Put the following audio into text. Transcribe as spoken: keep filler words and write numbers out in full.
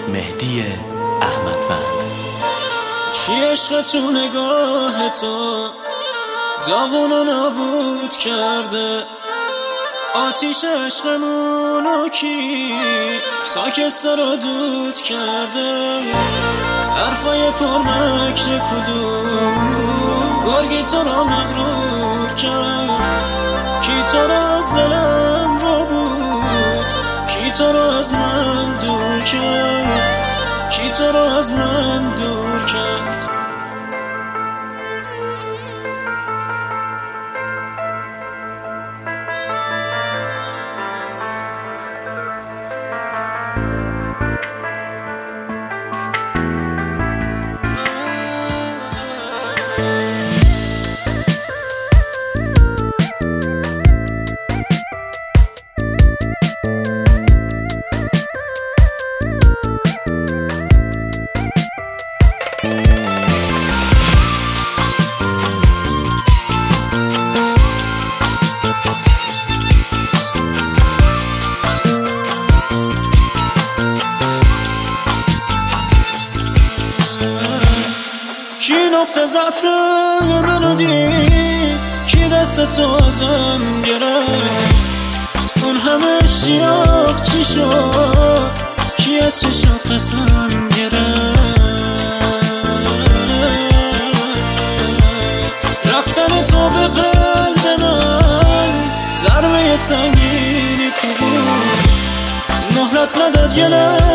مهدی احمدوند. چی عشق تو نگاه تو داغونو نابود کرده، آتیش عشقمونو کی خاکستر رو دود کرده، حرفای پرمکر کدوم گرگی تو را مغرور کرد، کی تو را از دلم رو بود، کی تو را از من دور کرد، کی تو را از من دور کرد. کی نقطه ضعف منو دید، کی دست تو ازم گرفت، اون همه اشتیاق چی شد، کی از چشات قسم گرفت، رفتن تو به قلب من ضربه سنگینی کو بود، مهلت نداد گلم